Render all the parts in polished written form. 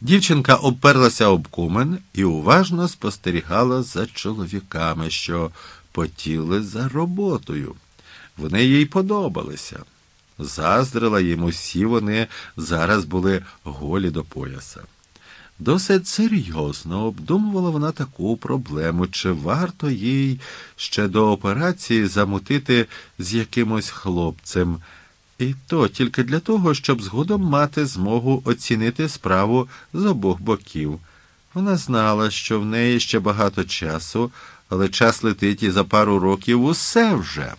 Дівчинка обперлася об кумен і уважно спостерігала за чоловіками, що потіли за роботою. Вони їй подобалися. Заздрила їм, усі вони зараз були голі до пояса. Досить серйозно обдумувала вона таку проблему, чи варто їй ще до операції замутити з якимось хлопцем. І то тільки для того, щоб згодом мати змогу оцінити справу з обох боків. Вона знала, що в неї ще багато часу, але час летить і за пару років усе вже.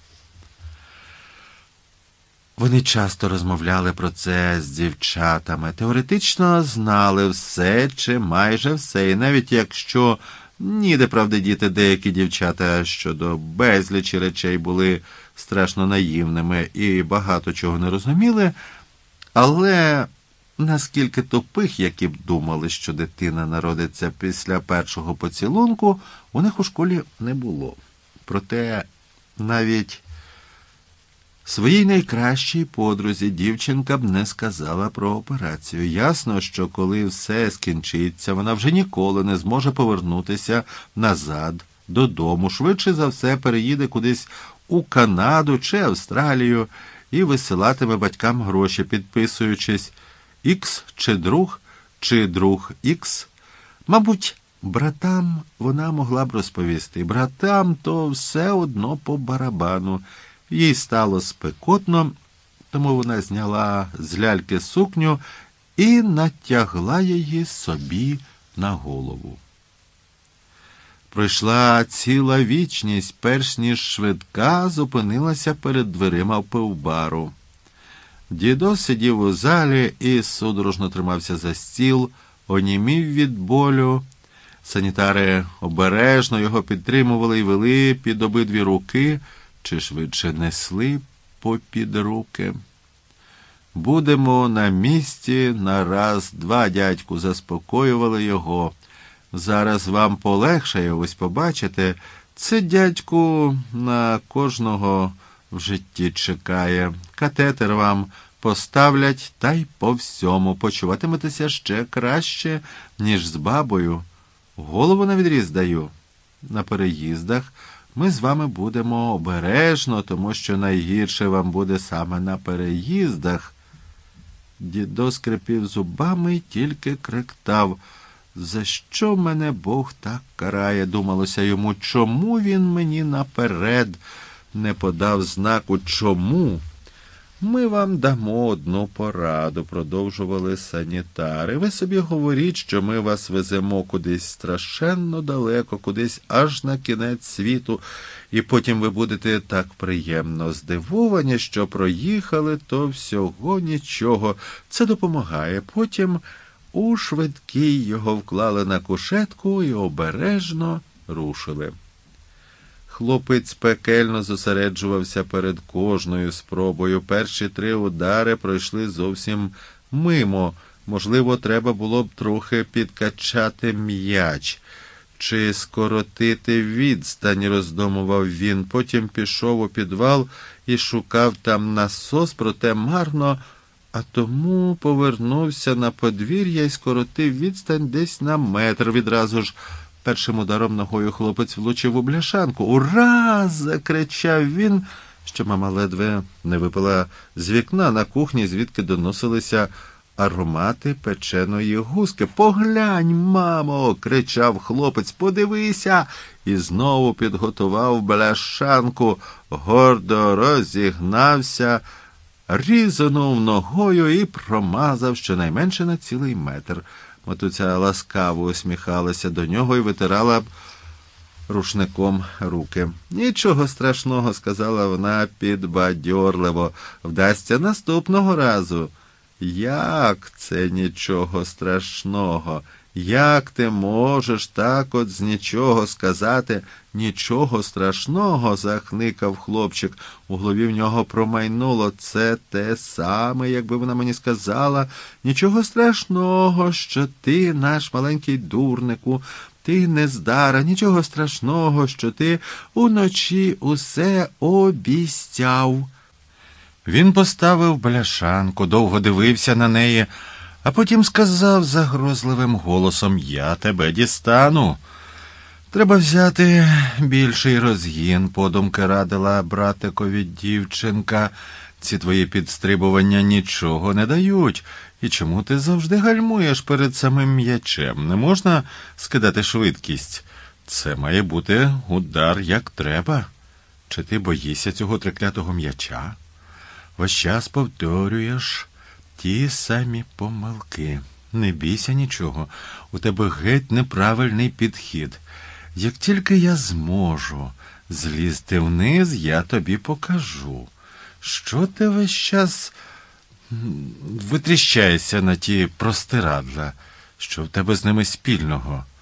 Вони часто розмовляли про це з дівчатами, теоретично знали все чи майже все, і навіть якщо ніде правди діти деякі дівчата щодо безлічі речей були страшно наївними і багато чого не розуміли, але наскільки тупих, які б думали, що дитина народиться після першого поцілунку, у них у школі не було. Проте навіть своїй найкращій подрузі дівчинка б не сказала про операцію. Ясно, що коли все скінчиться, вона вже ніколи не зможе повернутися назад, додому. Швидше за все переїде кудись у Канаду чи Австралію і висилатиме батькам гроші, підписуючись «Ікс» чи друг «Ікс». Мабуть, братам вона могла б розповісти. Братам то все одно по барабану. Їй стало спекотно, тому вона зняла з ляльки сукню і натягла її собі на голову. Пройшла ціла вічність, перш ніж швидка зупинилася перед дверима пивбару. Дідо сидів у залі і судорожно тримався за стіл, онімів від болю. Санітари обережно його підтримували і вели під обидві руки, чи швидше несли попід руки. «Будемо на місці на раз-два, дядьку», заспокоювали його. «Зараз вам полегшає, ось побачите. Це, дядьку, на кожного в житті чекає. Катетер вам поставлять, та й по всьому. Почуватиметеся ще краще, ніж з бабою. Голову на відріз даю. На переїздах ми з вами будемо обережно, тому що найгірше вам буде саме на переїздах». Дідо скрипів зубами й тільки кректав: «За що мене Бог так карає?» Думалося йому, чому він мені наперед не подав знаку, чому? «Ми вам дамо одну пораду», – продовжували санітари. «Ви собі говоріть, що ми вас веземо кудись страшенно далеко, кудись аж на кінець світу, і потім ви будете так приємно здивовані, що проїхали, то всього нічого. Це допомагає. Потім у швидкий його вклали на кушетку і обережно рушили». Хлопець пекельно зосереджувався перед кожною спробою. Перші 3 удари пройшли зовсім мимо. Можливо, треба було б трохи підкачати м'яч чи скоротити відстань, роздумував він. Потім пішов у підвал і шукав там насос, проте марно, а тому повернувся на подвір'я і скоротив відстань десь на метр. Відразу ж першим ударом ногою хлопець влучив у бляшанку. «Ура!» – закричав він, що мама ледве не випала з вікна на кухні, звідки доносилися аромати печеної гуски. «Поглянь, мамо!» – кричав хлопець. «Подивися!» І знову підготував бляшанку, гордо розігнався, різанув ногою і промазав щонайменше на цілий метр. Матуця ласкаво усміхалася до нього і витирала рушником руки. «Нічого страшного», – сказала вона підбадьорливо. «Вдасться наступного разу». «Як це нічого страшного? Як ти можеш так от з нічого сказати нічого страшного?» – захникав хлопчик. У голові в нього промайнуло: «Це те саме, якби вона мені сказала: нічого страшного, що ти, наш маленький дурнику, ти нездара, нічого страшного, що ти уночі усе обіцяв». Він поставив бляшанку, довго дивився на неї, А потім сказав загрозливим голосом: «Я тебе дістану». «Треба взяти більший розгін», – подумки радила братикові дівчинка. «Ці твої підстрибування нічого не дають. І чому ти завжди гальмуєш перед самим м'ячем? Не можна скидати швидкість. Це має бути удар як треба. Чи ти боїшся цього триклятого м'яча? Весь час повторюєш ті самі помилки. Не бійся нічого. У тебе геть неправильний підхід. Як тільки я зможу злізти вниз, я тобі покажу. Що ти весь час витріщаєшся на ті простирадла? Що в тебе з ними спільного?